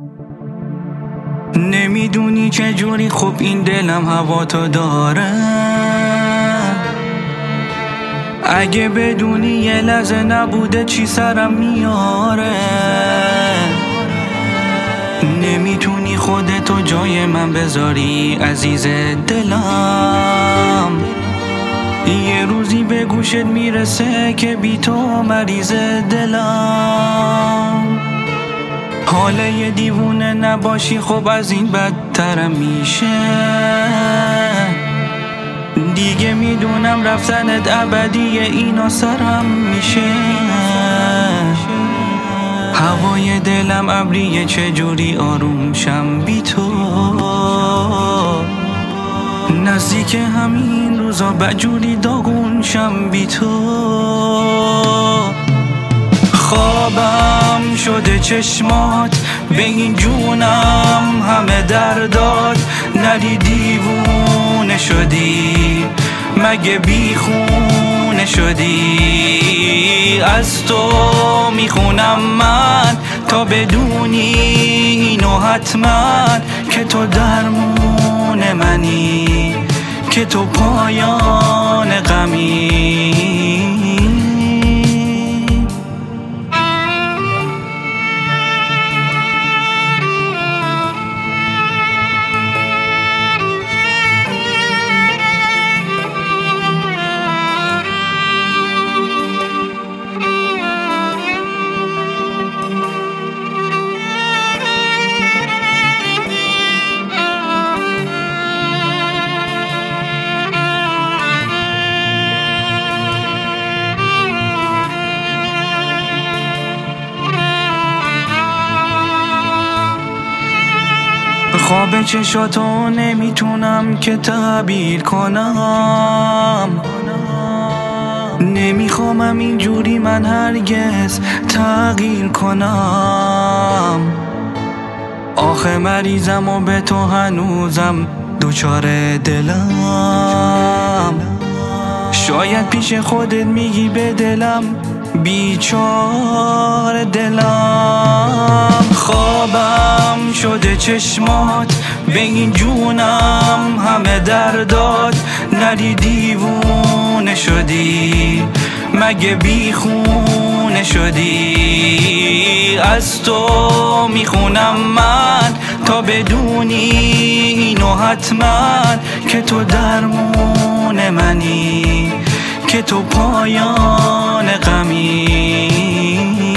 نمیدونی چجوری خوب این دلم هوا تو داره. اگه بدونی یه لحظه نبوده چی سرم میاره. نمیتونی خودتو جای من بذاری عزیز دلم. یه روزی به گوشت میرسه که بی تو مریض دلم. حالا یه دیوونه نباشی خب از این بدترم میشه. دیگه میدونم رفتنت ابدیه اینا سرم میشه. هوای دلم ابریه چجوری آروم شم بی تو. نزدیک همین روزا بجوری داغون شم بی تو. خوابم شده چشمات به این جونم همه دردات. نری دیوونه شدی مگه بیخونه شدی. از تو میخونم من تا بدونی اینو حتما که تو درمون منی که تو پایان غمی. خواب چشاتو نمیتونم که تعبیر کنم. نمیخوامم اینجوری من هرگز تغییر کنم. آخه مریضم و به تو هنوزم دوچار دلم. شاید پیش خودت میگی به دلم بیچار دلم. خوابم شده چشمات به این جونم همه دردات. نری دیوونه شدی مگه بیخونه شدی. از تو میخونم من تا بدونی اینو حتما که تو درمون منی که تو پایان غمی.